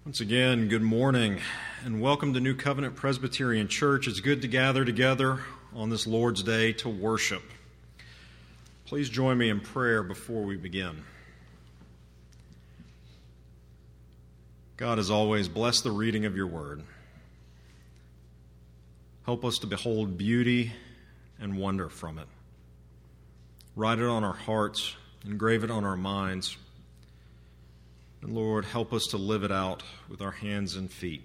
Once again, good morning and welcome to New Covenant Presbyterian Church. It's good to gather together on this Lord's Day to worship. Please join me in prayer before we begin. God, as always, bless the reading of your word. Help us to behold beauty and wonder from it. Write it on our hearts, engrave it on our minds. And Lord, help us to live it out with our hands and feet.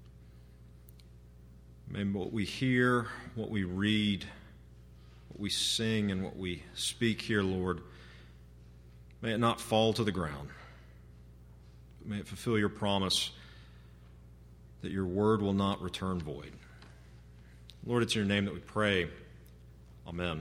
May what we hear, what we read, what we sing, and what we speak here, Lord, may it not fall to the ground. May it fulfill your promise that your word will not return void. Lord, it's in your name that we pray. Amen.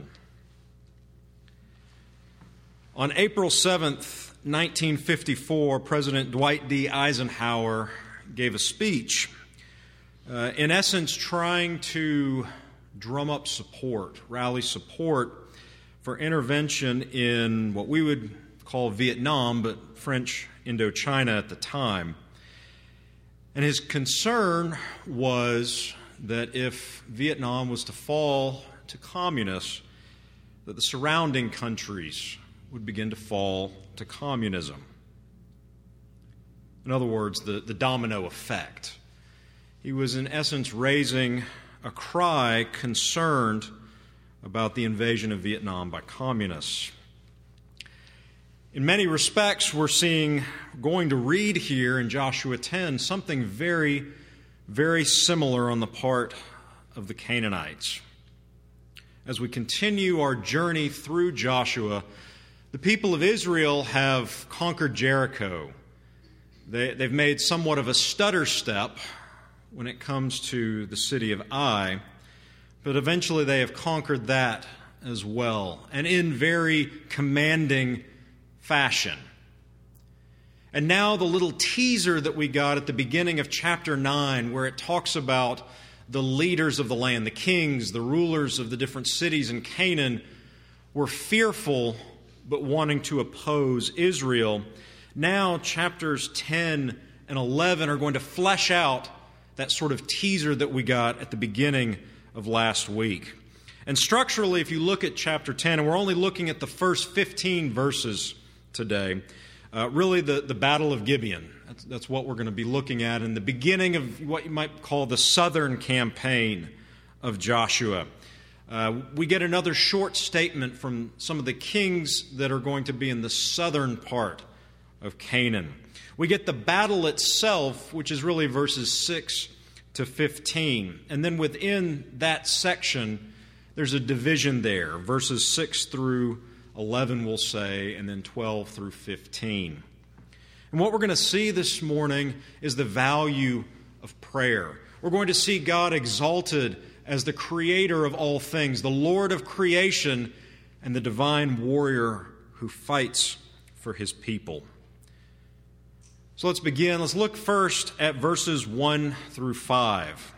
On April 7th, 1954, President Dwight D. Eisenhower gave a speech, in essence trying to drum up support, rally support for intervention in what we would call Vietnam, but French Indochina at the time. And his concern was that if Vietnam was to fall to communists, that the surrounding countries would begin to fall to communism. In other words, the domino effect. He was in essence raising a cry concerned about the invasion of Vietnam by communists. In many respects, we're going to read here in Joshua 10 something very, very similar on the part of the Canaanites. As we continue our journey through Joshua, the people of Israel have conquered Jericho. They've made somewhat of a stutter step when it comes to the city of Ai, but eventually they have conquered that as well, and in very commanding fashion. And now the little teaser that we got at the beginning of chapter 9, where it talks about the leaders of the land, the kings, the rulers of the different cities in Canaan, were fearful but wanting to oppose Israel. Now chapters 10 and 11 are going to flesh out that sort of teaser that we got at the beginning of last week. And structurally, if you look at chapter 10, and we're only looking at the first 15 verses today, really the Battle of Gibeon. That's what we're going to be looking at in the beginning of what you might call the southern campaign of Joshua. We get another short statement from some of the kings that are going to be in the southern part of Canaan. We get the battle itself, which is really verses 6 to 15. And then within that section, there's a division there. Verses 6 through 11, we'll say, and then 12 through 15. And what we're going to see this morning is the value of prayer. We're going to see God exalted as the creator of all things, the Lord of creation, and the divine warrior who fights for his people. So let's begin. Let's look first at verses 1 through 5.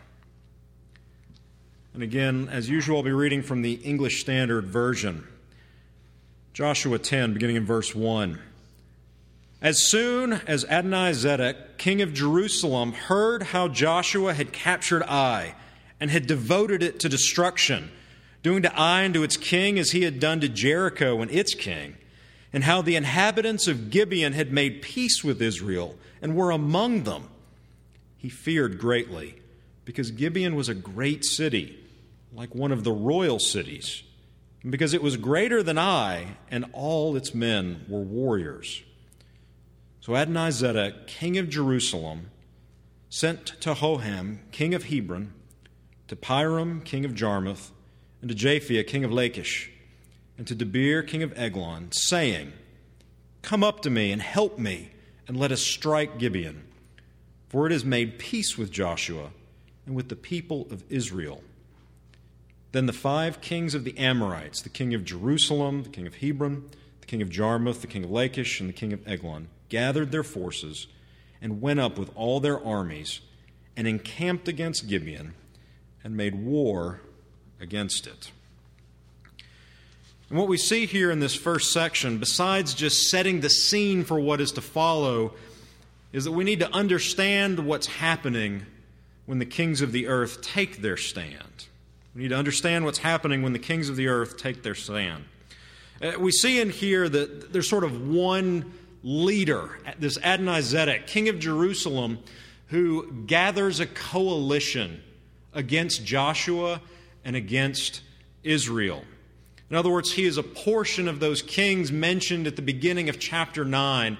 And again, as usual, I'll be reading from the English Standard Version. Joshua 10, beginning in verse 1. As soon as Adoni-Zedek, king of Jerusalem, heard how Joshua had captured Ai, and had devoted it to destruction, doing to Ai and to its king as he had done to Jericho and its king, and how the inhabitants of Gibeon had made peace with Israel and were among them, he feared greatly, because Gibeon was a great city, like one of the royal cities, and because it was greater than Ai, and all its men were warriors. So Adoni-Zedek, king of Jerusalem, sent to Hoham, king of Hebron, to Piram, king of Jarmuth, and to Japhia, king of Lachish, and to Debir, king of Eglon, saying, Come up to me and help me, and let us strike Gibeon, for it has made peace with Joshua and with the people of Israel. Then the 5 kings of the Amorites, the king of Jerusalem, the king of Hebron, the king of Jarmuth, the king of Lachish, and the king of Eglon, gathered their forces and went up with all their armies and encamped against Gibeon, and made war against it. And what we see here in this first section, besides just setting the scene for what is to follow, is that we need to understand what's happening when the kings of the earth take their stand. We need to understand what's happening when the kings of the earth take their stand. We see in here that there's sort of one leader, this Adonizedek, king of Jerusalem, who gathers a coalition against Joshua and against Israel. In other words, he is a portion of those kings mentioned at the beginning of chapter 9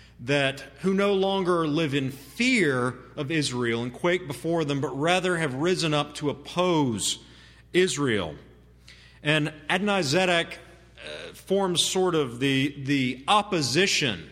who no longer live in fear of Israel and quake before them, but rather have risen up to oppose Israel. And Adonizedek forms sort of the opposition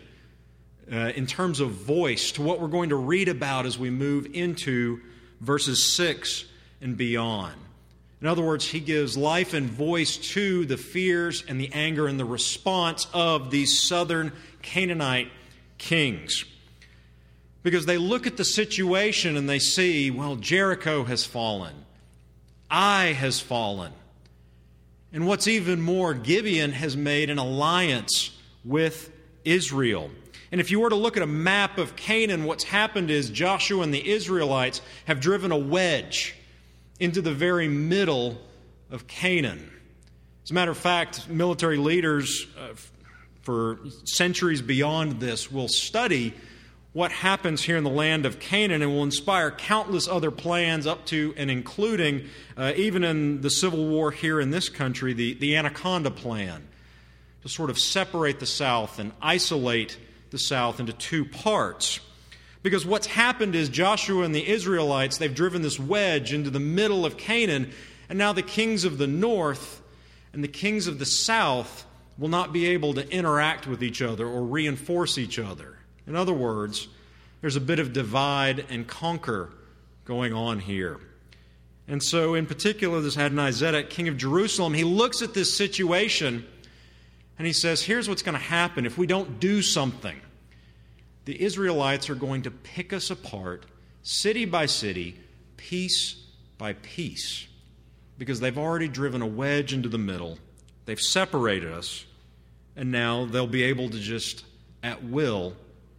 in terms of voice to what we're going to read about as we move into verses 6 and beyond. In other words, he gives life and voice to the fears and the anger and the response of these southern Canaanite kings. Because they look at the situation and they see, well, Jericho has fallen. Ai has fallen. And what's even more, Gibeon has made an alliance with Israel. And if you were to look at a map of Canaan, what's happened is Joshua and the Israelites have driven a wedge into the very middle of Canaan. As a matter of fact, military leaders for centuries beyond this will study what happens here in the land of Canaan and will inspire countless other plans up to and including, even in the Civil War here in this country, the Anaconda Plan, to sort of separate the South and isolate the South into two parts. Because what's happened is Joshua and the Israelites, they've driven this wedge into the middle of Canaan, and now the kings of the north and the kings of the south will not be able to interact with each other or reinforce each other. In other words, there's a bit of divide and conquer going on here. And so, in particular, this Adonizedek, king of Jerusalem, he looks at this situation and he says, here's what's going to happen if we don't do something. The Israelites are going to pick us apart, city by city, piece by piece, because they've already driven a wedge into the middle. They've separated us, and now they'll be able to just, at will,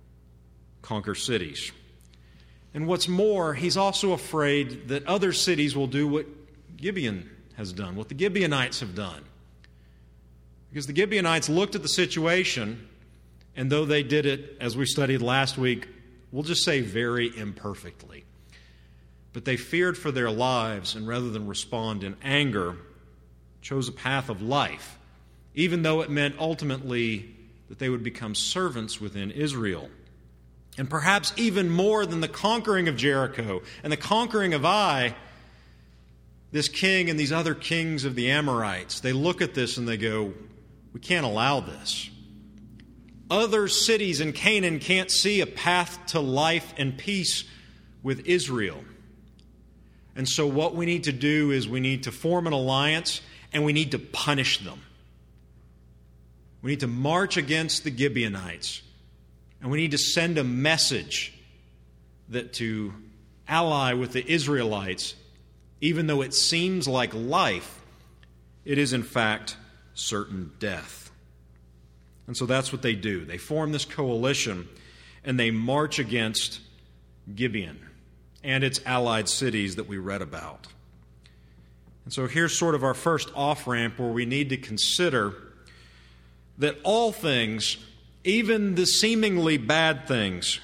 conquer cities. And what's more, he's also afraid that other cities will do what Gibeon has done, what the Gibeonites have done. Because the Gibeonites looked at the situation, and though they did it, as we studied last week, we'll just say very imperfectly. But they feared for their lives, and rather than respond in anger, chose a path of life, even though it meant ultimately that they would become servants within Israel. And perhaps even more than the conquering of Jericho and the conquering of Ai, this king and these other kings of the Amorites, they look at this and they go, we can't allow this. Other cities in Canaan can't see a path to life and peace with Israel. And so what we need to do is we need to form an alliance and we need to punish them. We need to march against the Gibeonites. And we need to send a message that to ally with the Israelites, even though it seems like life, it is in fact certain death. And so that's what they do. They form this coalition and they march against Gibeon and its allied cities that we read about. And so here's sort of our first off-ramp where we need to consider that all things, even the seemingly bad things,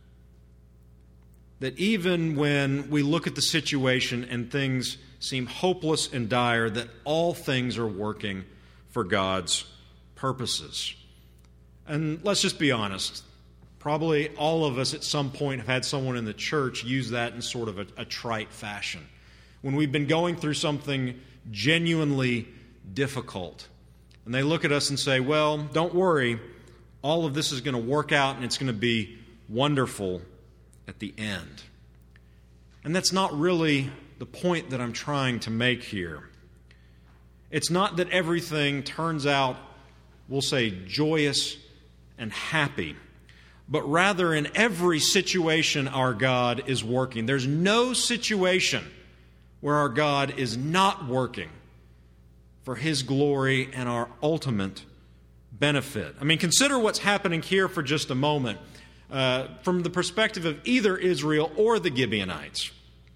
that even when we look at the situation and things seem hopeless and dire, that all things are working for God's purposes. And let's just be honest. Probably all of us at some point have had someone in the church use that in sort of a trite fashion. When we've been going through something genuinely difficult, and they look at us and say, well, don't worry, all of this is going to work out and it's going to be wonderful at the end. And that's not really the point that I'm trying to make here. It's not that everything turns out, we'll say, joyous and happy, but rather in every situation our God is working. There's no situation where our God is not working for His glory and our ultimate benefit. I mean, consider what's happening here for just a moment. from the perspective of either Israel or the Gibeonites.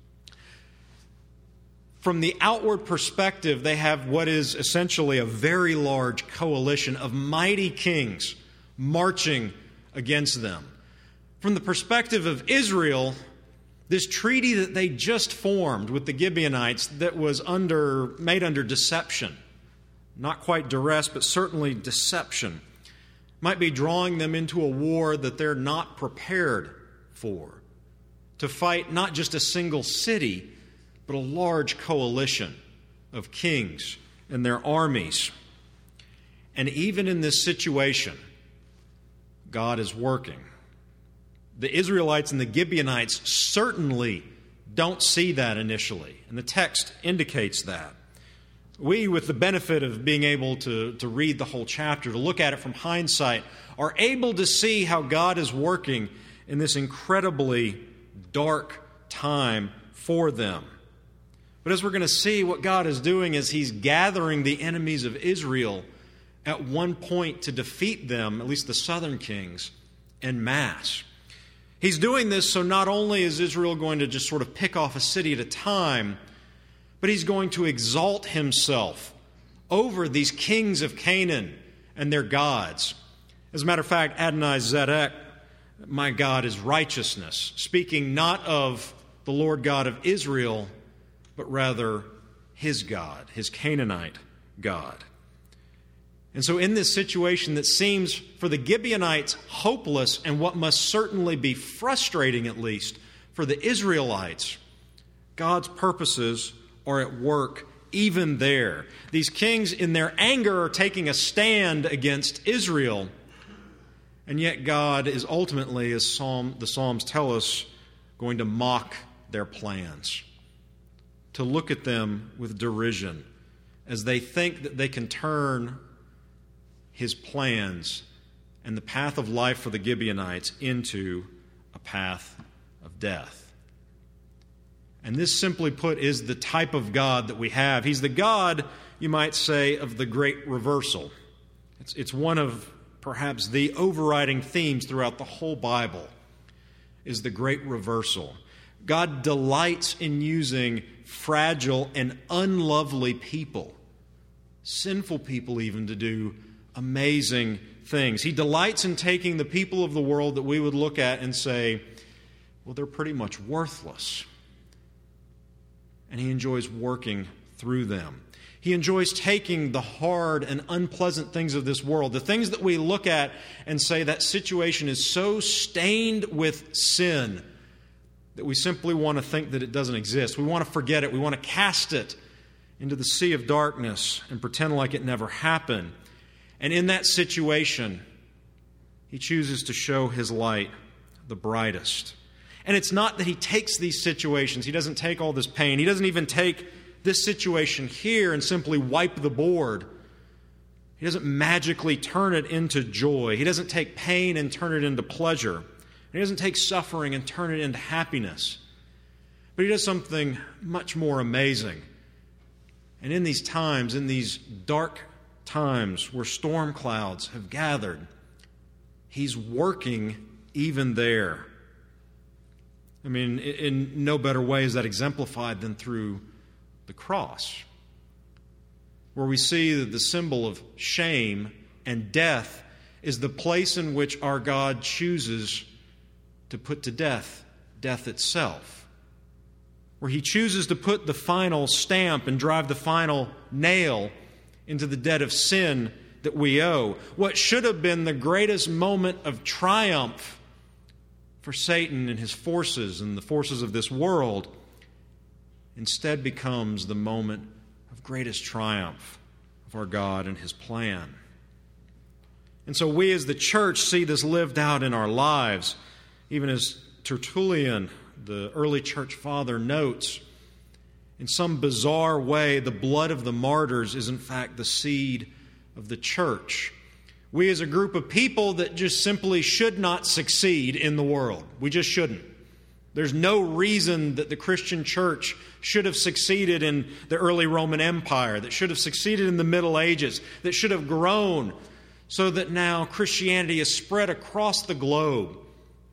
From the outward perspective, they have what is essentially a very large coalition of mighty kings marching against them. From the perspective of Israel, this treaty that they just formed with the Gibeonites that was made under deception, not quite duress, but certainly deception, might be drawing them into a war that they're not prepared for, to fight not just a single city, but a large coalition of kings and their armies. And even in this situation, God is working. The Israelites and the Gibeonites certainly don't see that initially, and the text indicates that. We, with the benefit of being able to read the whole chapter, to look at it from hindsight, are able to see how God is working in this incredibly dark time for them. But as we're going to see, what God is doing is He's gathering the enemies of Israel at one point to defeat them, at least the southern kings, en masse. He's doing this so not only is Israel going to just sort of pick off a city at a time, but He's going to exalt Himself over these kings of Canaan and their gods. As a matter of fact, Adonai-Zedek, my God, is righteousness, speaking not of the Lord God of Israel, but rather His God, His Canaanite God. And so in this situation that seems for the Gibeonites hopeless and what must certainly be frustrating at least for the Israelites, God's purposes are at work even there. These kings in their anger are taking a stand against Israel, and yet God is ultimately, as the Psalms tell us, going to mock their plans, to look at them with derision as they think that they can turn His plans and the path of life for the Gibeonites into a path of death. And this, simply put, is the type of God that we have. He's the God, you might say, of the great reversal. It's one of perhaps the overriding themes throughout the whole Bible, is the great reversal. God delights in using fragile and unlovely people, sinful people even, to do amazing things. He delights in taking the people of the world that we would look at and say, well, they're pretty much worthless. And He enjoys working through them. He enjoys taking the hard and unpleasant things of this world, the things that we look at and say that situation is so stained with sin that we simply want to think that it doesn't exist. We want to forget it. We want to cast it into the sea of darkness and pretend like it never happened. And in that situation, He chooses to show His light the brightest. And it's not that He takes these situations, He doesn't take all this pain, He doesn't even take this situation here and simply wipe the board. He doesn't magically turn it into joy. He doesn't take pain and turn it into pleasure. He doesn't take suffering and turn it into happiness. But He does something much more amazing. And in these times, in these dark times where storm clouds have gathered, He's working even there. I mean, in no better way is that exemplified than through the cross, where we see that the symbol of shame and death is the place in which our God chooses to put to death death itself, where He chooses to put the final stamp and drive the final nail into the debt of sin that we owe. What should have been the greatest moment of triumph for Satan and his forces and the forces of this world instead becomes the moment of greatest triumph of our God and His plan. And so we as the church see this lived out in our lives, even as Tertullian, the early church father, notes, in some bizarre way, the blood of the martyrs is in fact the seed of the church. We as a group of people that just simply should not succeed in the world. We just shouldn't. There's no reason that the Christian church should have succeeded in the early Roman Empire, that should have succeeded in the Middle Ages, that should have grown so that now Christianity is spread across the globe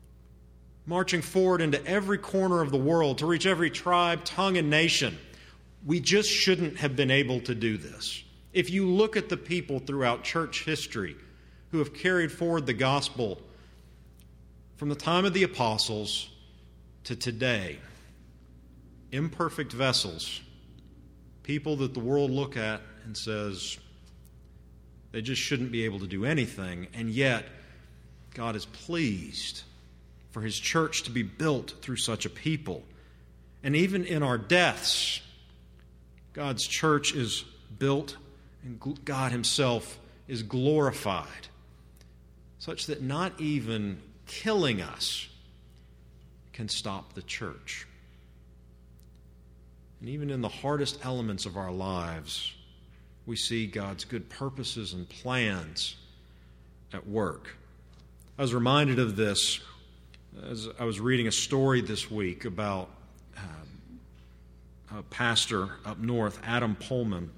marching forward into every corner of the world to reach every tribe, tongue, and nation. We just shouldn't have been able to do this. If you look at the people throughout church history who have carried forward the gospel from the time of the apostles to today, imperfect vessels, people that the world look at and says they just shouldn't be able to do anything, and yet God is pleased for His church to be built through such a people. And even in our deaths, God's church is built and God Himself is glorified, such that not even killing us can stop the church. And even in the hardest elements of our lives, we see God's good purposes and plans at work. I was reminded of this as I was reading a story this week about a pastor up north, Adam Pullman,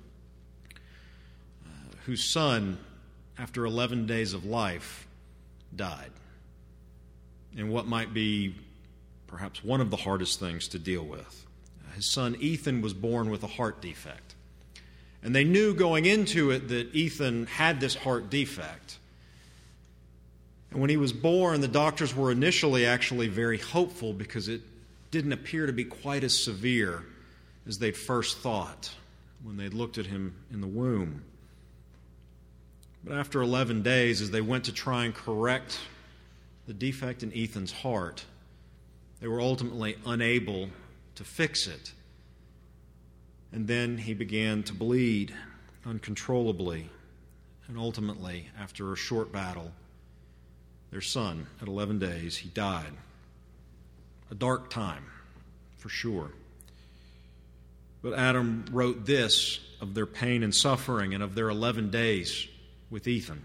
whose son, after 11 days of life, died in what might be perhaps one of the hardest things to deal with. His son Ethan was born with a heart defect. And they knew going into it that Ethan had this heart defect. And when he was born, the doctors were initially actually very hopeful because it didn't appear to be quite as severe as they'd first thought when they'd looked at him in the womb. But after 11 days, as they went to try and correct the defect in Ethan's heart, they were ultimately unable to fix it. And then he began to bleed uncontrollably. And ultimately, after a short battle, their son, at 11 days, he died. A dark time, for sure. But Adam wrote this of their pain and suffering and of their 11 days with Ethan.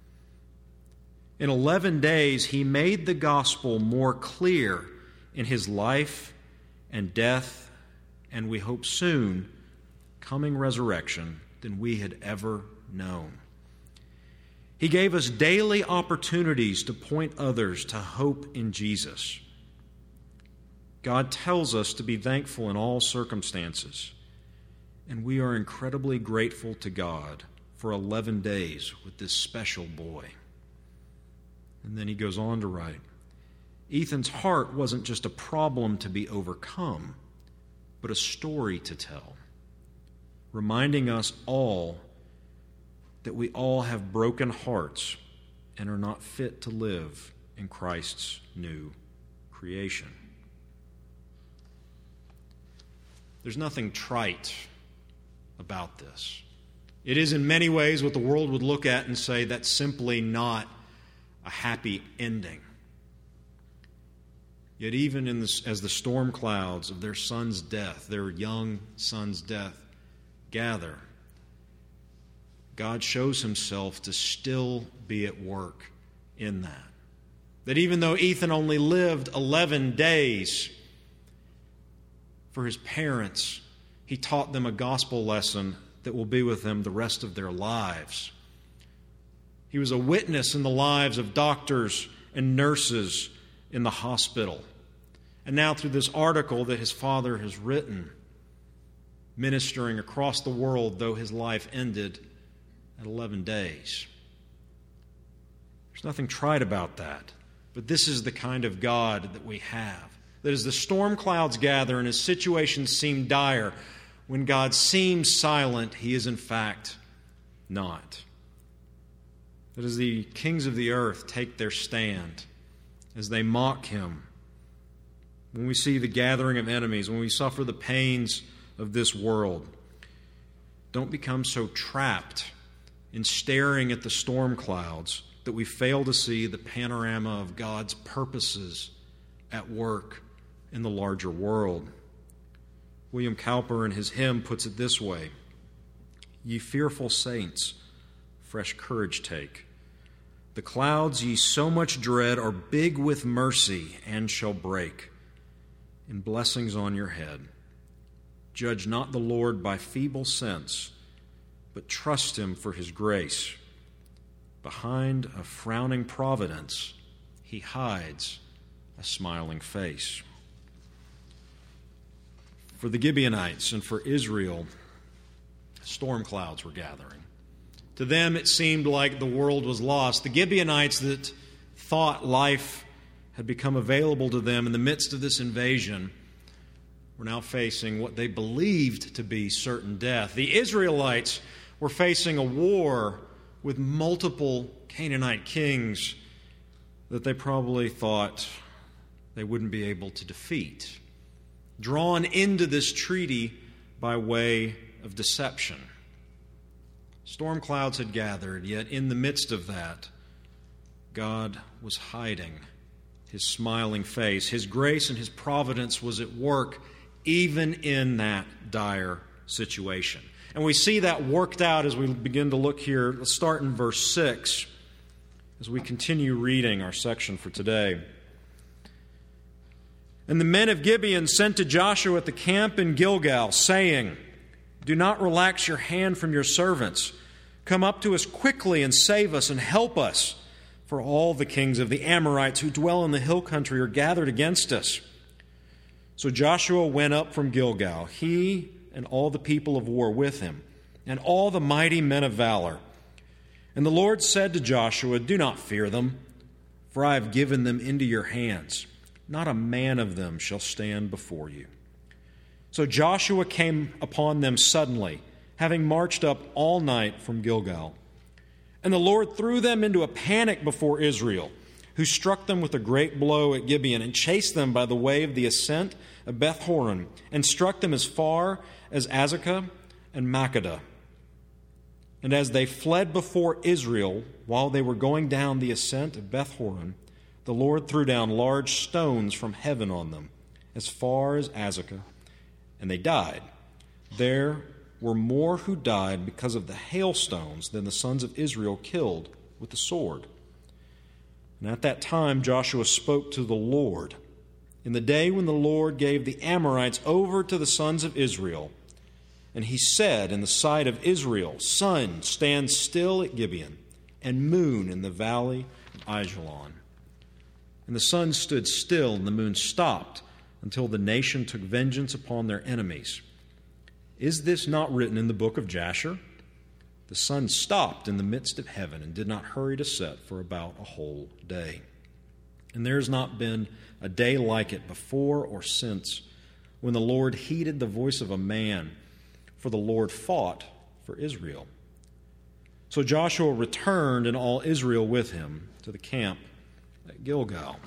In 11 days, he made the gospel more clear in his life and death, and we hope soon, coming resurrection than we had ever known. He gave us daily opportunities to point others to hope in Jesus. God tells us to be thankful in all circumstances, and we are incredibly grateful to God for 11 days with this special boy. And then he goes on to write, Ethan's heart wasn't just a problem to be overcome, but a story to tell, reminding us all that we all have broken hearts and are not fit to live in Christ's new creation. There's nothing trite about this. It is in many ways what the world would look at and say that's simply not a happy ending. Yet even as the storm clouds of their son's death, their young son's death, gather, God shows Himself to still be at work in that. That even though Ethan only lived 11 days, for his parents, he taught them a gospel lesson that will be with them the rest of their lives. He was a witness in the lives of doctors and nurses in the hospital. And now through this article that his father has written, ministering across the world, though his life ended at 11 days. There's nothing trite about that. But this is the kind of God that we have. That as the storm clouds gather and his situations seem dire, when God seems silent, He is in fact not. That as the kings of the earth take their stand, as they mock Him, when we see the gathering of enemies, when we suffer the pains of this world, don't become so trapped in staring at the storm clouds that we fail to see the panorama of God's purposes at work in the larger world. William Cowper in his hymn puts it this way, Ye fearful saints, fresh courage take. The clouds ye so much dread are big with mercy and shall break in blessings on your head. Judge not the Lord by feeble sense, but trust Him for His grace. Behind a frowning providence, He hides a smiling face. For the Gibeonites and for Israel, storm clouds were gathering. To them, it seemed like the world was lost. The Gibeonites that thought life had become available to them in the midst of this invasion were now facing what they believed to be certain death. The Israelites were facing a war with multiple Canaanite kings that they probably thought they wouldn't be able to defeat, drawn into this treaty by way of deception. Storm clouds had gathered, yet in the midst of that, God was hiding His smiling face. His grace and His providence was at work even in that dire situation. And we see that worked out as we begin to look here. Let's start in verse 6 as we continue reading our section for today. And the men of Gibeon sent to Joshua at the camp in Gilgal, saying, "Do not relax your hand from your servants. Come up to us quickly and save us and help us, for all the kings of the Amorites who dwell in the hill country are gathered against us." So Joshua went up from Gilgal, he and all the people of war with him, and all the mighty men of valor. And the Lord said to Joshua, "Do not fear them, for I have given them into your hands. Not a man of them shall stand before you." So Joshua came upon them suddenly, having marched up all night from Gilgal. And the Lord threw them into a panic before Israel, who struck them with a great blow at Gibeon and chased them by the way of the ascent of Beth-horon, and struck them as far as Azekah and Makkedah. And as they fled before Israel, while they were going down the ascent of Beth-horon, the Lord threw down large stones from heaven on them, as far as Azekah, and they died. There were more who died because of the hailstones than the sons of Israel killed with the sword. And at that time Joshua spoke to the Lord in the day when the Lord gave the Amorites over to the sons of Israel. And he said in the sight of Israel, "Sun, stand still at Gibeon, and moon in the valley of Ajalon." And the sun stood still, and the moon stopped, until the nation took vengeance upon their enemies. Is this not written in the book of Jasher? The sun stopped in the midst of heaven and did not hurry to set for about a whole day. And there has not been a day like it before or since, when the Lord heeded the voice of a man, for the Lord fought for Israel. So Joshua returned, and all Israel with him, to the camp at Gilgal.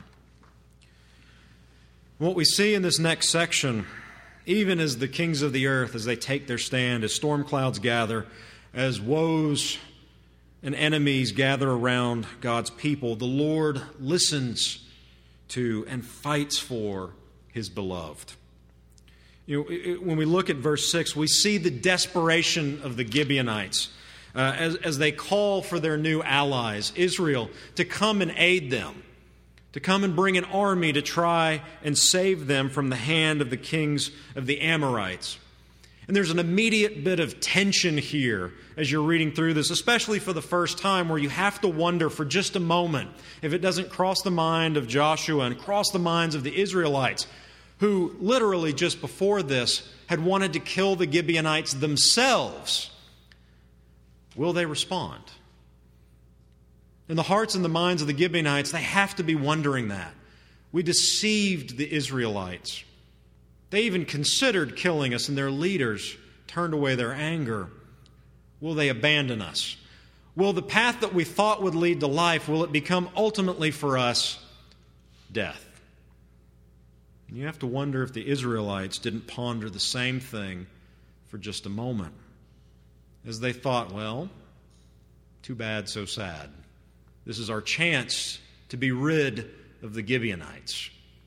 What we see in this next section, even as the kings of the earth, as they take their stand, as storm clouds gather, as woes and enemies gather around God's people, the Lord listens to and fights for His beloved. When we look at verse 6, we see the desperation of the Gibeonites as they call for their new allies, Israel, to come and aid them, to come and bring an army to try and save them from the hand of the kings of the Amorites. And there's an immediate bit of tension here as you're reading through this, especially for the first time, where you have to wonder for just a moment if it doesn't cross the mind of Joshua and cross the minds of the Israelites, who literally just before this had wanted to kill the Gibeonites themselves. Will they respond? In the hearts and the minds of the Gibeonites, they have to be wondering that. We deceived the Israelites. They even considered killing us, and their leaders turned away their anger. Will they abandon us? Will the path that we thought would lead to life, will it become ultimately for us death? And you have to wonder if the Israelites didn't ponder the same thing for just a moment, as they thought, well, too bad, so sad. This is our chance to be rid of the Gibeonites.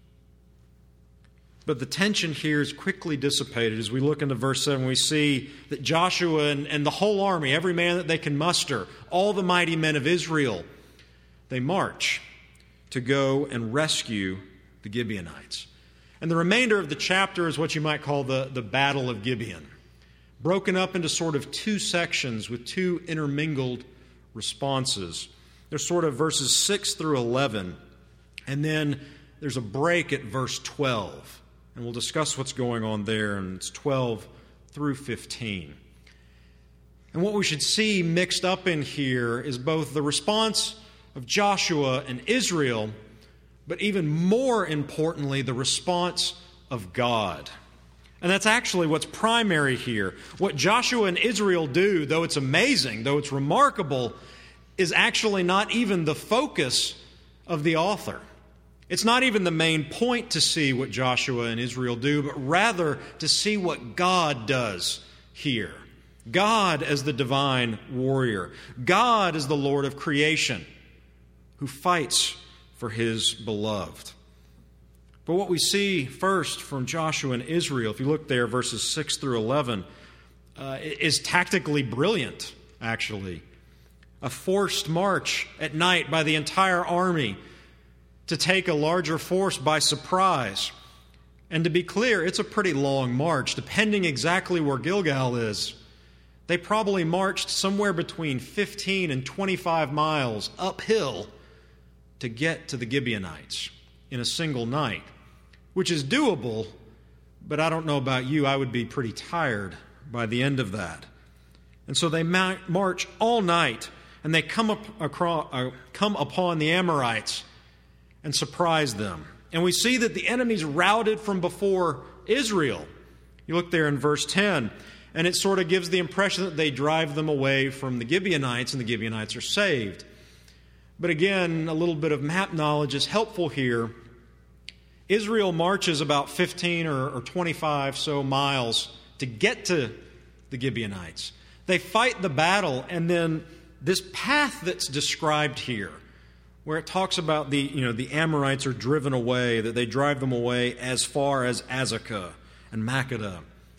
But the tension here is quickly dissipated. As we look into verse 7, we see that Joshua and the whole army, every man that they can muster, all the mighty men of Israel, they march to go and rescue the Gibeonites. And the remainder of the chapter is what you might call the Battle of Gibeon, broken up into sort of two sections with two intermingled responses. There's sort of verses 6 through 11, and then there's a break at verse 12. And we'll discuss what's going on there, and it's 12 through 15. And what we should see mixed up in here is both the response of Joshua and Israel, but even more importantly, the response of God. And that's actually what's primary here. What Joshua and Israel do, though it's amazing, though it's remarkable, is actually not even the focus of the author. It's not even the main point to see what Joshua and Israel do, but rather to see what God does here. God as the divine warrior. God as the Lord of creation who fights for His beloved. But what we see first from Joshua and Israel, if you look there, verses 6 through 11, is tactically brilliant, actually. A forced march at night by the entire army to take a larger force by surprise. And to be clear, it's a pretty long march, depending exactly where Gilgal is. They probably marched somewhere between 15 and 25 miles uphill to get to the Gibeonites in a single night, which is doable, but I don't know about you, I would be pretty tired by the end of that. And so they march all night, and they come upon the Amorites and surprise them. And we see that the enemy's routed from before Israel. You look there in verse 10, and it sort of gives the impression that they drive them away from the Gibeonites, and the Gibeonites are saved. But again, a little bit of map knowledge is helpful here. Israel marches about 15 or 25 so miles to get to the Gibeonites. They fight the battle, and then this path that's described here, where it talks about the Amorites are driven away, that they drive them away as far as Azekah and Makkedah.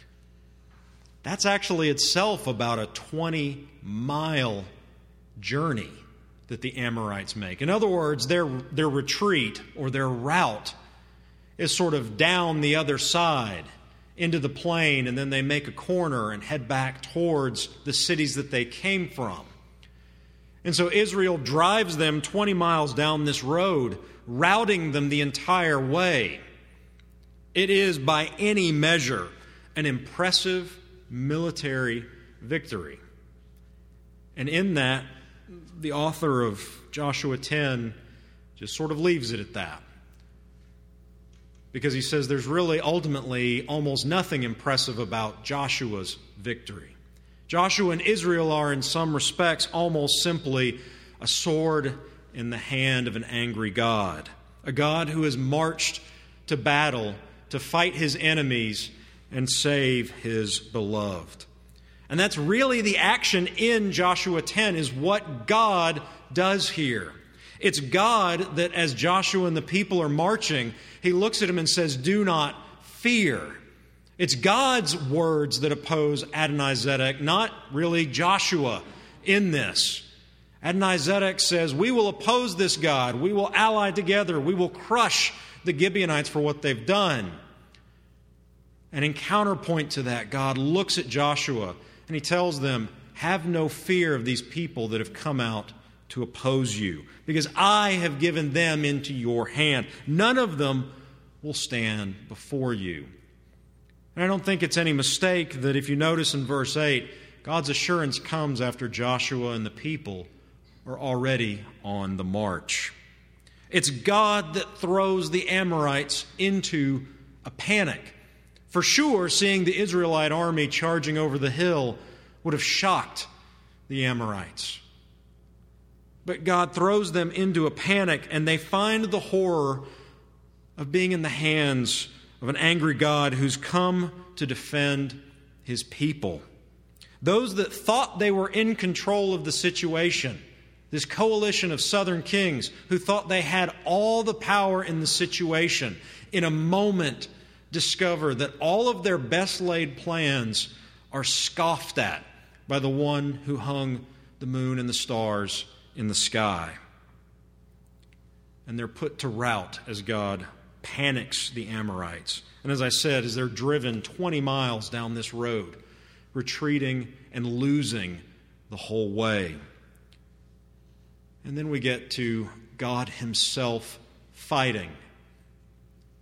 That's actually itself about a 20-mile journey that the Amorites make. In other words, their retreat or their route is sort of down the other side into the plain, and then they make a corner and head back towards the cities that they came from. And so Israel drives them 20 miles down this road, routing them the entire way. It is, by any measure, an impressive military victory. And in that, the author of Joshua 10 just sort of leaves it at that. Because he says there's really ultimately almost nothing impressive about Joshua's victory. Joshua and Israel are in some respects almost simply a sword in the hand of an angry God. A God who has marched to battle to fight His enemies and save His beloved. And that's really the action in Joshua 10, is what God does here. It's God that, as Joshua and the people are marching, He looks at him and says, "Do not fear." It's God's words that oppose Adonizedek, not really Joshua in this. Adonizedek says, we will oppose this God. We will ally together. We will crush the Gibeonites for what they've done. And in counterpoint to that, God looks at Joshua and He tells them, have no fear of these people that have come out to oppose you, because I have given them into your hand. None of them will stand before you. And I don't think it's any mistake that if you notice in verse 8, God's assurance comes after Joshua and the people are already on the march. It's God that throws the Amorites into a panic. For sure, seeing the Israelite army charging over the hill would have shocked the Amorites. But God throws them into a panic, and they find the horror of being in the hands of an angry God who's come to defend His people. Those that thought they were in control of the situation, this coalition of southern kings who thought they had all the power in the situation, in a moment discover that all of their best laid plans are scoffed at by the one who hung the moon and the stars in the sky. And they're put to rout as God panics the Amorites. And as I said, as they're driven 20 miles down this road, retreating and losing the whole way. And then we get to God Himself fighting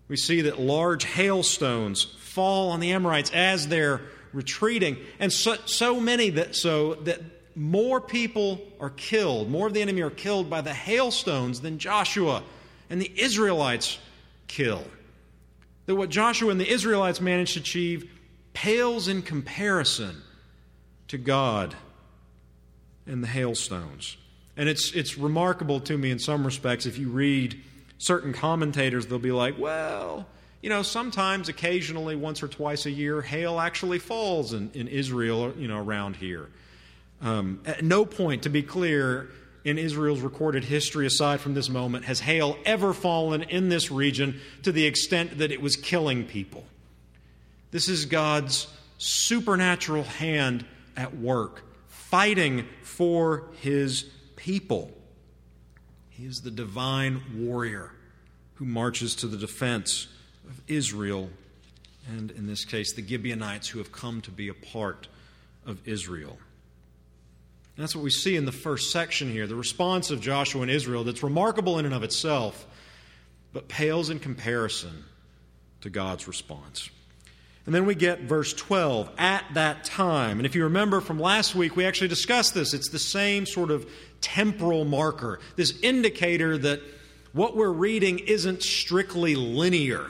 We see that large hailstones fall on the Amorites as they're retreating, and so many that more people are killed, more of the enemy are killed by the hailstones than Joshua and the Israelites kill. That what Joshua and the Israelites managed to achieve pales in comparison to God and the hailstones. And it's remarkable to me in some respects. If you read certain commentators, they'll be like, well, sometimes, occasionally, once or twice a year, hail actually falls in Israel, around here. At no point, to be clear, in Israel's recorded history, aside from this moment, has hail ever fallen in this region to the extent that it was killing people. This is God's supernatural hand at work, fighting for His people. He is the divine warrior who marches to the defense of Israel, and in this case, the Gibeonites who have come to be a part of Israel. And that's what we see in the first section here, the response of Joshua and Israel that's remarkable in and of itself, but pales in comparison to God's response. And then we get verse 12, at that time. And if you remember from last week, we actually discussed this. It's the same sort of temporal marker, this indicator that what we're reading isn't strictly linear.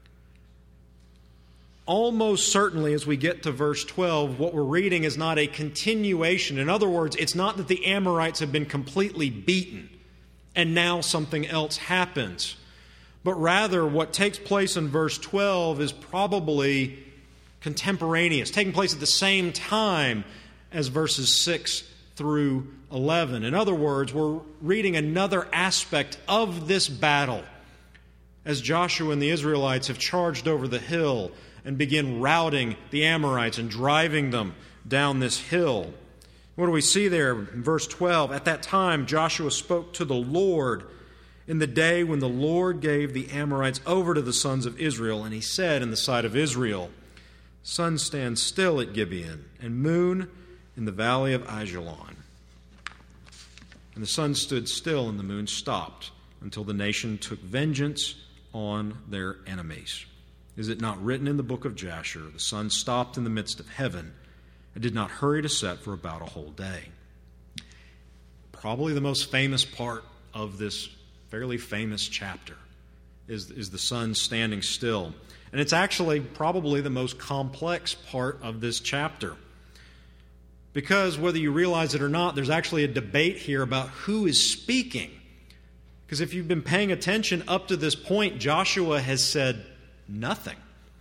Almost certainly, as we get to verse 12, what we're reading is not a continuation. In other words, it's not that the Amorites have been completely beaten and now something else happens. But rather, what takes place in verse 12 is probably contemporaneous, taking place at the same time as verses 6 through 11. In other words, we're reading another aspect of this battle as Joshua and the Israelites have charged over the hill and begin routing the Amorites and driving them down this hill. What do we see there in verse 12? At that time, Joshua spoke to the Lord in the day when the Lord gave the Amorites over to the sons of Israel, and he said in the sight of Israel, sun stand still at Gibeon, and moon in the valley of Ajalon. And the sun stood still, and the moon stopped, until the nation took vengeance on their enemies. Is it not written in the book of Jasher, the sun stopped in the midst of heaven, and did not hurry to set for about a whole day? Probably the most famous part of this fairly famous chapter is the sun standing still. And it's actually probably the most complex part of this chapter. Because whether you realize it or not, there's actually a debate here about who is speaking. Because if you've been paying attention up to this point, Joshua has said nothing.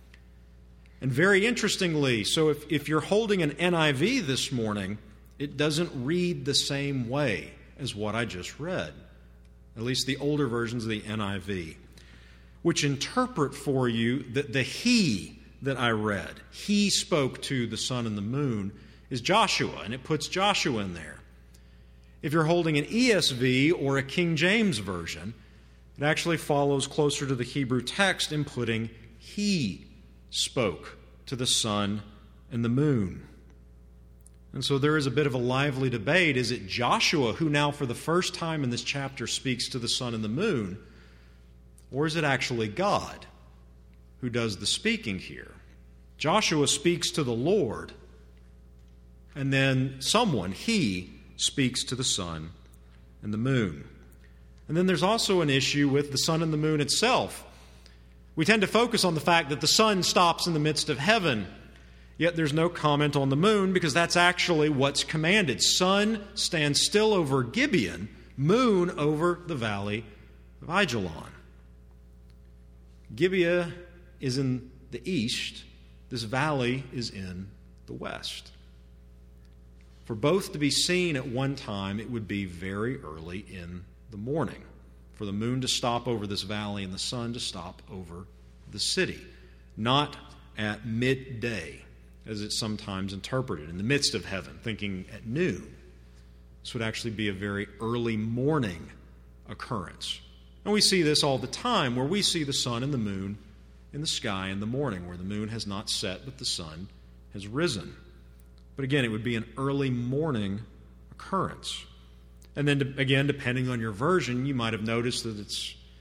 And very interestingly, so if you're holding an NIV this morning, it doesn't read the same way as what I just read. At least the older versions of the NIV, which interpret for you that the he that I read, he spoke to the sun and the moon, is Joshua, and it puts Joshua in there. If you're holding an ESV or a King James version, it actually follows closer to the Hebrew text in putting he spoke to the sun and the moon. And so there is a bit of a lively debate. Is it Joshua who now for the first time in this chapter speaks to the sun and the moon? Or is it actually God who does the speaking here? Joshua speaks to the Lord, and then someone, he, speaks to the sun and the moon. And then there's also an issue with the sun and the moon itself. We tend to focus on the fact that the sun stops in the midst of heaven, yet there's no comment on the moon because that's actually what's commanded. Sun stands still over Gibeon, moon over the valley of Ajalon. Gibeah is in the east. This valley is in the west. For both to be seen at one time, it would be very early in the morning. For the moon to stop over this valley and the sun to stop over the city. Not at midday, as it's sometimes interpreted, in the midst of heaven, thinking at noon. This would actually be a very early morning occurrence. And we see this all the time, where we see the sun and the moon in the sky in the morning, where the moon has not set, but the sun has risen. But again, it would be an early morning occurrence. And then again, depending on your version, you might have noticed that it's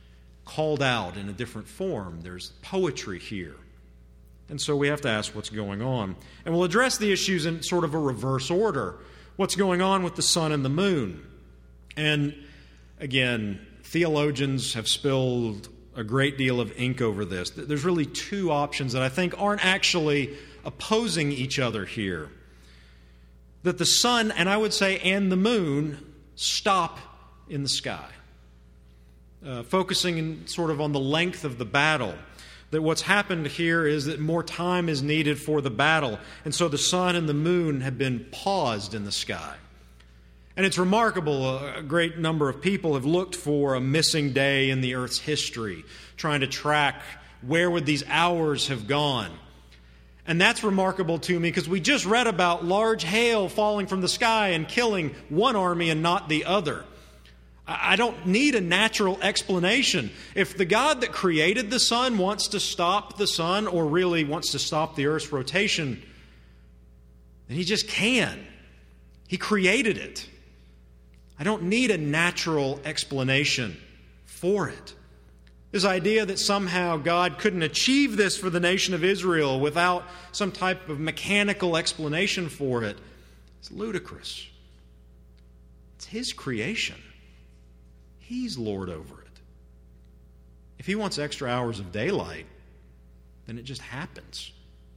called out in a different form. There's poetry here. And so we have to ask what's going on. And we'll address the issues in sort of a reverse order. What's going on with the sun and the moon? And again, theologians have spilled a great deal of ink over this. There's really two options that I think aren't actually opposing each other here. That the sun, and I would say, and the moon stop in the sky. Focusing sort of on the length of the battle. That what's happened here is that more time is needed for the battle. And so the sun and the moon have been paused in the sky. And it's remarkable, a great number of people have looked for a missing day in the earth's history, trying to track where would these hours have gone. And that's remarkable to me because we just read about large hail falling from the sky and killing one army and not the other. I don't need a natural explanation. If the God that created the sun wants to stop the sun, or really wants to stop the earth's rotation, then He just can. He created it. I don't need a natural explanation for it. This idea that somehow God couldn't achieve this for the nation of Israel without some type of mechanical explanation for it is ludicrous. It's His creation. He's Lord over it. If He wants extra hours of daylight, then it just happens.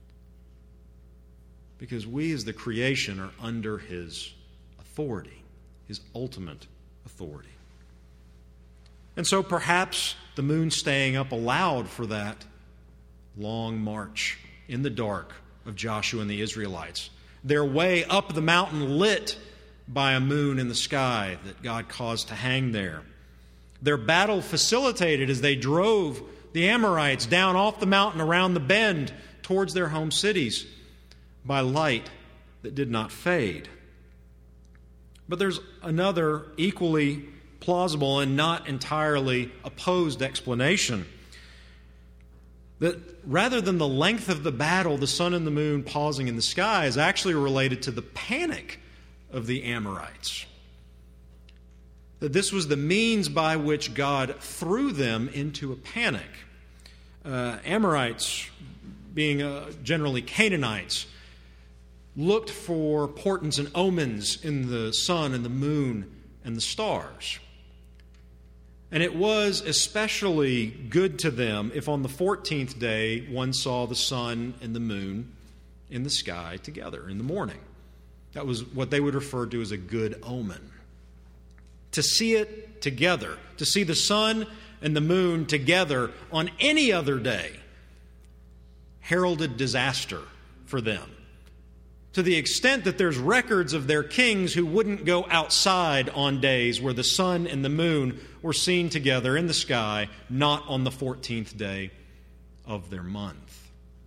Because we as the creation are under His authority, His ultimate authority. And so perhaps the moon staying up allowed for that long march in the dark of Joshua and the Israelites. Their way up the mountain lit by a moon in the sky that God caused to hang there. Their battle facilitated as they drove the Amorites down off the mountain around the bend towards their home cities by light that did not fade. But there's another equally plausible and not entirely opposed explanation. That rather than the length of the battle, the sun and the moon pausing in the sky is actually related to the panic of the Amorites. That this was the means by which God threw them into a panic. Amorites, being generally Canaanites, looked for portents and omens in the sun and the moon and the stars. And it was especially good to them if on the 14th day one saw the sun and the moon in the sky together in the morning. That was what they would refer to as a good omen. To see it together, to see the sun and the moon together on any other day, heralded disaster for them. To the extent that there's records of their kings who wouldn't go outside on days where the sun and the moon were seen together in the sky, not on the 14th day of their month.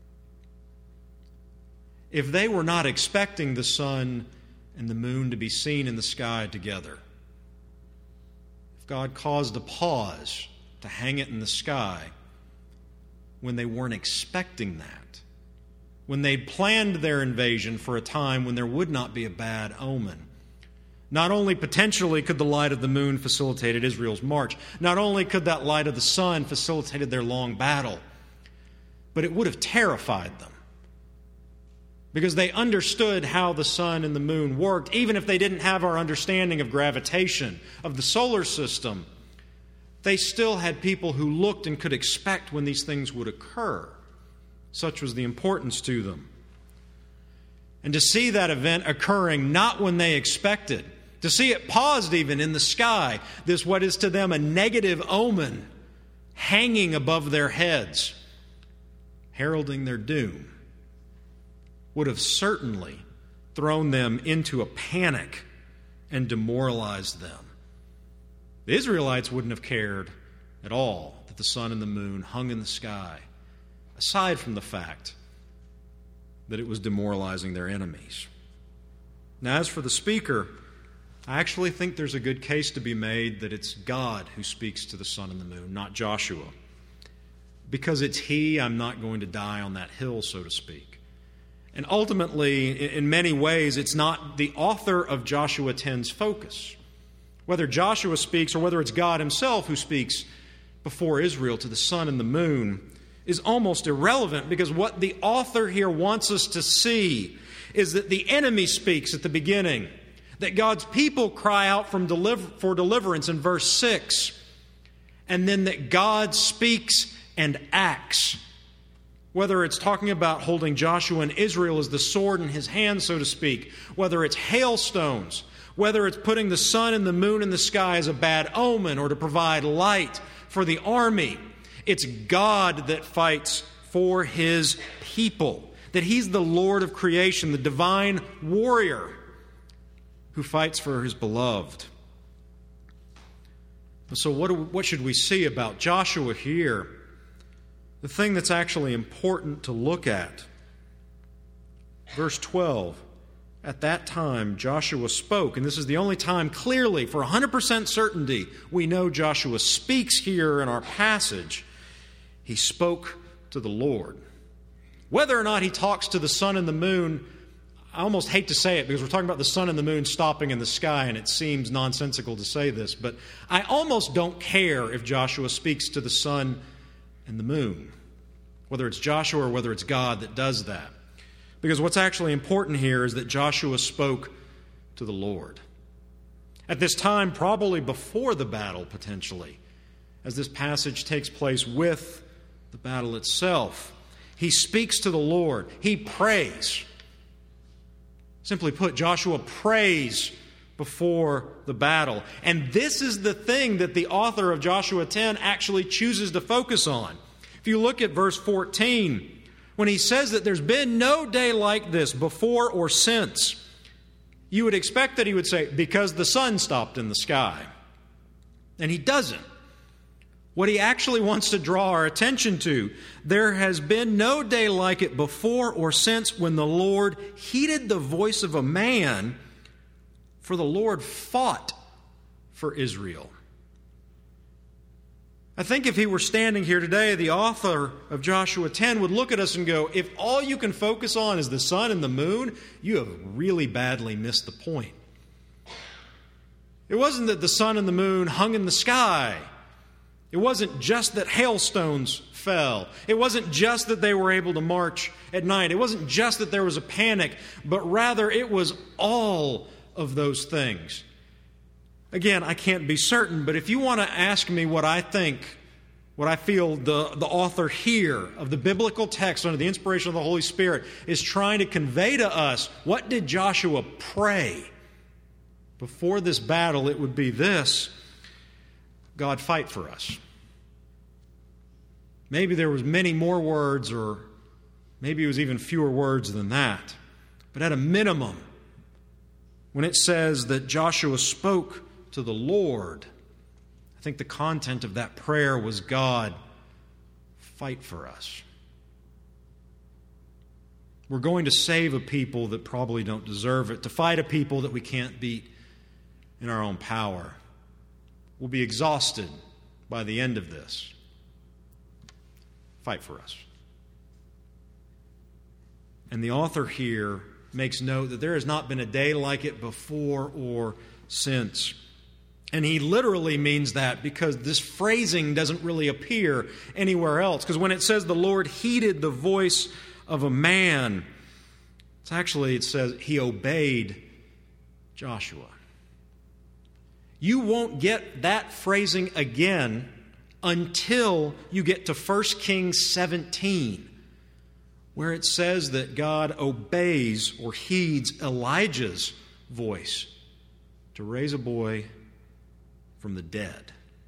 If they were not expecting the sun and the moon to be seen in the sky together, if God caused a pause to hang it in the sky when they weren't expecting that, when they'd planned their invasion for a time when there would not be a bad omen, not only potentially could the light of the moon facilitated Israel's march, not only could that light of the sun facilitated their long battle, but it would have terrified them. Because they understood how the sun and the moon worked, even if they didn't have our understanding of gravitation, of the solar system. They still had people who looked and could expect when these things would occur. Such was the importance to them. And to see that event occurring not when they expected, to see it paused even in the sky, this what is to them a negative omen hanging above their heads, heralding their doom, would have certainly thrown them into a panic and demoralized them. The Israelites wouldn't have cared at all that the sun and the moon hung in the sky, aside from the fact that it was demoralizing their enemies. Now, as for the speaker, I actually think there's a good case to be made that it's God who speaks to the sun and the moon, not Joshua. Because it's He, I'm not going to die on that hill, so to speak. And ultimately, in many ways, it's not the author of Joshua 10's focus. Whether Joshua speaks or whether it's God Himself who speaks before Israel to the sun and the moon is almost irrelevant, because what the author here wants us to see is that the enemy speaks at the beginning, that God's people cry out for deliverance in verse 6, and then that God speaks and acts. Whether it's talking about holding Joshua and Israel as the sword in his hand, so to speak, whether it's hailstones, whether it's putting the sun and the moon in the sky as a bad omen or to provide light for the army, it's God that fights for His people, that He's the Lord of creation, the divine warrior who fights for His beloved. So what should we see about Joshua here? The thing that's actually important to look at. Verse 12, at that time Joshua spoke, and this is the only time clearly, for 100% certainty, we know Joshua speaks here in our passage. He spoke to the Lord. Whether or not he talks to the sun and the moon, I almost hate to say it because we're talking about the sun and the moon stopping in the sky, and it seems nonsensical to say this, but I almost don't care if Joshua speaks to the sun and the moon, whether it's Joshua or whether it's God that does that. Because what's actually important here is that Joshua spoke to the Lord. At this time, probably before the battle, potentially, as this passage takes place with the battle itself, he speaks to the Lord. He prays. Simply put, Joshua prays before the battle. And this is the thing that the author of Joshua 10 actually chooses to focus on. If you look at verse 14, when he says that there's been no day like this before or since, you would expect that he would say, because the sun stopped in the sky. And he doesn't. What he actually wants to draw our attention to, there has been no day like it before or since when the Lord heeded the voice of a man, for the Lord fought for Israel. I think if he were standing here today, the author of Joshua 10 would look at us and go, if all you can focus on is the sun and the moon, you have really badly missed the point. It wasn't that the sun and the moon hung in the sky. It wasn't just that hailstones fell. It wasn't just that they were able to march at night. It wasn't just that there was a panic, but rather it was all of those things. Again, I can't be certain, but if you want to ask me what I think, what I feel the author here of the biblical text under the inspiration of the Holy Spirit is trying to convey to us, what did Joshua pray before this battle? It would be this: God, fight for us. Maybe there was many more words, or maybe it was even fewer words than that. But at a minimum, when it says that Joshua spoke to the Lord, I think the content of that prayer was, God, fight for us. We're going to save a people that probably don't deserve it, to fight a people that we can't beat in our own power. We'll be exhausted by the end of this. Fight for us. And the author here makes note that there has not been a day like it before or since. And he literally means that because this phrasing doesn't really appear anywhere else. Because when it says the Lord heeded the voice of a man, it says he obeyed Joshua. You won't get that phrasing again until you get to 1 Kings 17, where it says that God obeys or heeds Elijah's voice to raise a boy from the dead.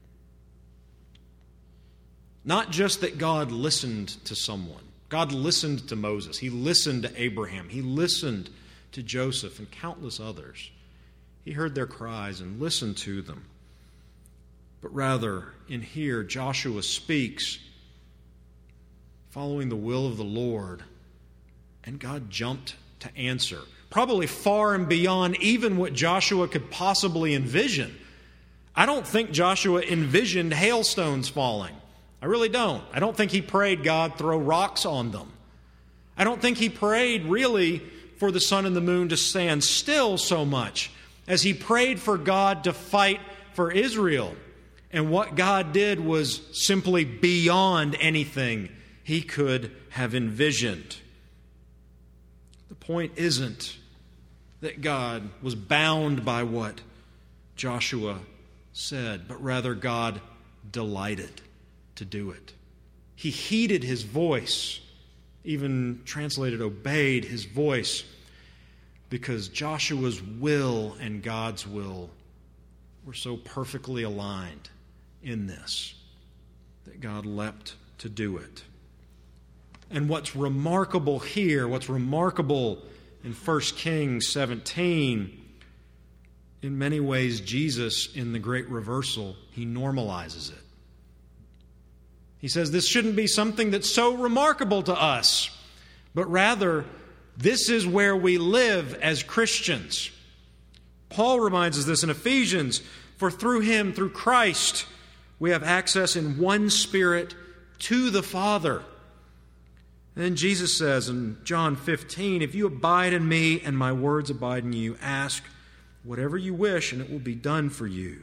Not just that God listened to someone. God listened to Moses. He listened to Abraham. He listened to Joseph and countless others. He heard their cries and listened to them. But rather, in here, Joshua speaks following the will of the Lord, and God jumped to answer. Probably far and beyond even what Joshua could possibly envision. I don't think Joshua envisioned hailstones falling. I really don't. I don't think he prayed, God, throw rocks on them. I don't think he prayed really for the sun and the moon to stand still so much as he prayed for God to fight for Israel. And what God did was simply beyond anything he could have envisioned. The point isn't that God was bound by what Joshua said, but rather God delighted to do it. He heeded his voice, even translated obeyed his voice, because Joshua's will and God's will were so perfectly aligned in this that God leapt to do it. And what's remarkable here, what's remarkable in 1 Kings 17, in many ways Jesus, in the great reversal, he normalizes it. He says this shouldn't be something that's so remarkable to us, but rather this is where we live as Christians. Paul reminds us this in Ephesians, for through him, through Christ, we have access in one Spirit to the Father. And then Jesus says in John 15, if you abide in me and my words abide in you, ask whatever you wish and it will be done for you.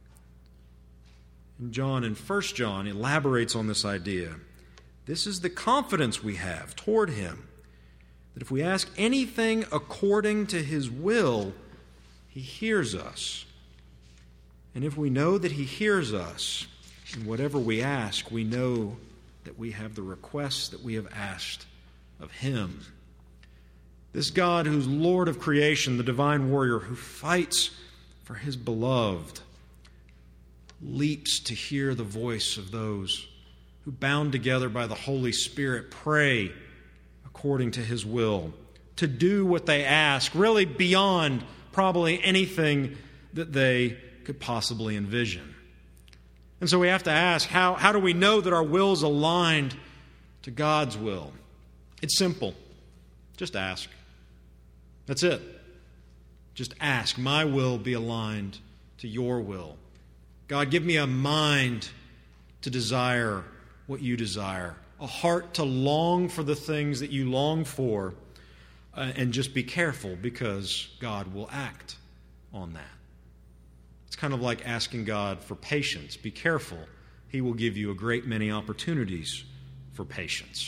And John in 1 John elaborates on this idea. This is the confidence we have toward him, that if we ask anything according to his will, he hears us. And if we know that he hears us, in whatever we ask, we know that we have the requests that we have asked of him. This God who's Lord of creation, the divine warrior who fights for his beloved, leaps to hear the voice of those who, bound together by the Holy Spirit, pray according to his will, to do what they ask, really beyond probably anything that they could possibly envision. And so we have to ask, how do we know that our will is aligned to God's will? It's simple. Just ask. That's it. Just ask. My will be aligned to your will. God, give me a mind to desire what you desire, a heart to long for the things that you long for, and just be careful because God will act on that. It's kind of like asking God for patience. Be careful. He will give you a great many opportunities for patience.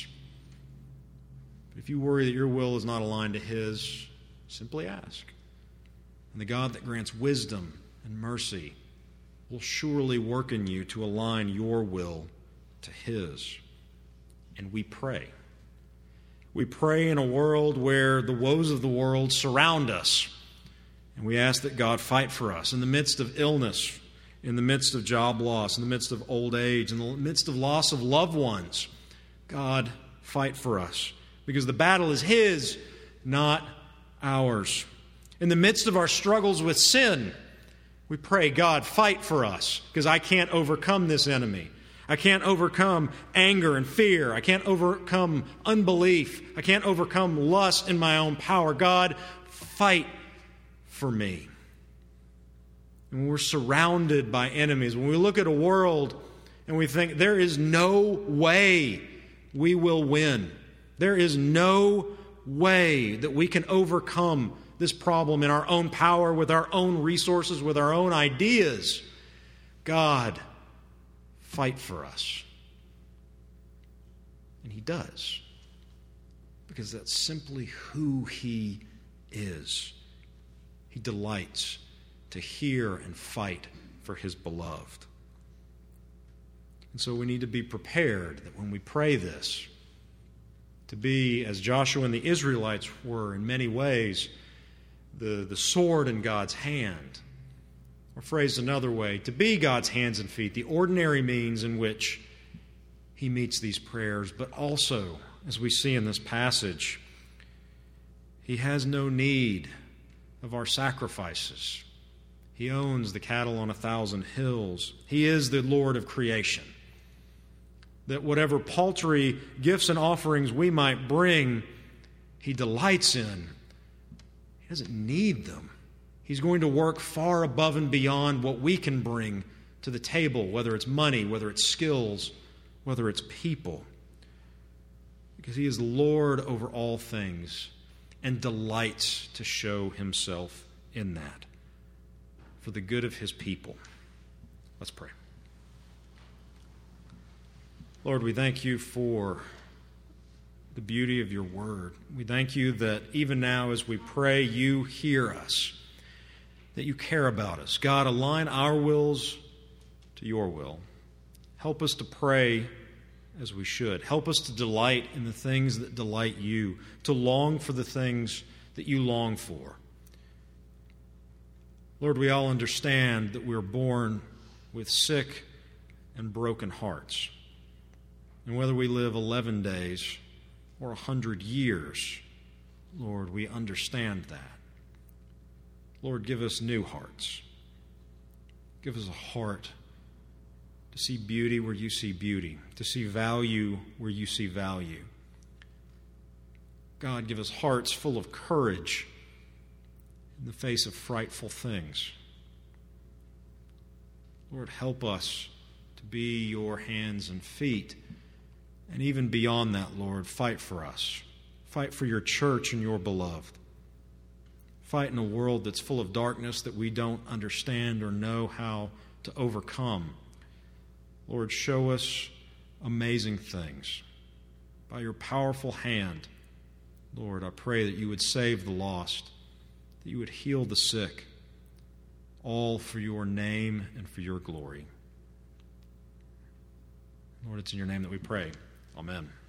But if you worry that your will is not aligned to his, simply ask. And the God that grants wisdom and mercy will surely work in you to align your will to his. And we pray. We pray in a world where the woes of the world surround us. And we ask that God fight for us in the midst of illness, in the midst of job loss, in the midst of old age, in the midst of loss of loved ones. God, fight for us, because the battle is his, not ours. In the midst of our struggles with sin, we pray, God, fight for us, because I can't overcome this enemy. I can't overcome anger and fear. I can't overcome unbelief. I can't overcome lust in my own power. God, fight for me. And when we're surrounded by enemies, when we look at a world and we think there is no way we will win, there is no way that we can overcome this problem in our own power, with our own resources, with our own ideas, God, fight for us. And he does, because that's simply who he is. He delights to hear and fight for his beloved. And so we need to be prepared that when we pray this, to be, as Joshua and the Israelites were in many ways, the sword in God's hand. Or phrased another way, to be God's hands and feet, the ordinary means in which he meets these prayers, but also, as we see in this passage, he has no need of our sacrifices. He owns the cattle on 1,000 hills. He is the Lord of creation. That whatever paltry gifts and offerings we might bring, he delights in. He doesn't need them. He's going to work far above and beyond what we can bring to the table, whether it's money, whether it's skills, whether it's people. Because he is Lord over all things and delights to show himself in that for the good of his people. Let's pray. Lord, we thank you for the beauty of your word. We thank you that even now as we pray, you hear us, that you care about us. God, align our wills to your will. Help us to pray as we should. Help us to delight in the things that delight you, to long for the things that you long for. Lord, we all understand that we're born with sick and broken hearts. And whether we live 11 days or 100 years, Lord, we understand that. Lord, give us new hearts. Give us a heart to see beauty where you see beauty, to see value where you see value. God, give us hearts full of courage in the face of frightful things. Lord, help us to be your hands and feet. And even beyond that, Lord, fight for us. Fight for your church and your beloved. Fight in a world that's full of darkness that we don't understand or know how to overcome. Lord, show us amazing things. By your powerful hand, Lord, I pray that you would save the lost, that you would heal the sick, all for your name and for your glory. Lord, it's in your name that we pray. Amen.